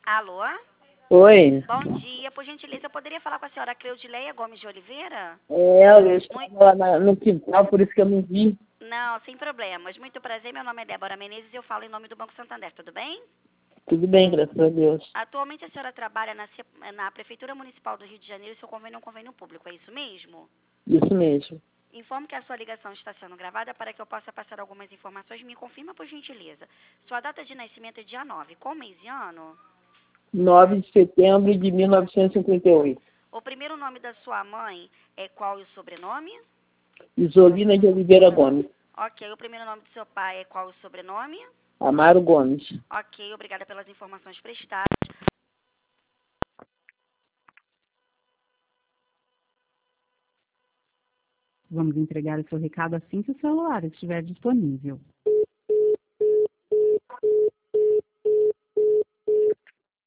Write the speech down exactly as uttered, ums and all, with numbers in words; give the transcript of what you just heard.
Alô? Oi. Bom dia. Por gentileza, eu poderia falar com a senhora Cleudileia Gomes de Oliveira? É, eu estava Muito... lá na- no quintal, por isso que eu não vi. Não, sem problemas. Muito prazer. Meu nome é Débora Menezes e eu falo em nome do Banco Santander. Tudo bem? Tudo bem, graças a Deus. Atualmente a senhora trabalha na, C- na Prefeitura Municipal do Rio de Janeiro e seu convênio é um convênio público. É isso mesmo? Isso mesmo. Informo que a sua ligação está sendo gravada para que eu possa passar algumas informações. Me confirma, por gentileza. Sua data de nascimento é dia nove. Qual mês e ano? nove de setembro de mil novecentos e cinquenta e oito. O primeiro nome da sua mãe é qual e o sobrenome? Isolina de Oliveira Gomes. Ok. O primeiro nome do seu pai é qual e o sobrenome? Amaro Gomes. Ok. Obrigada pelas informações prestadas. Vamos entregar o seu recado assim que o celular estiver disponível.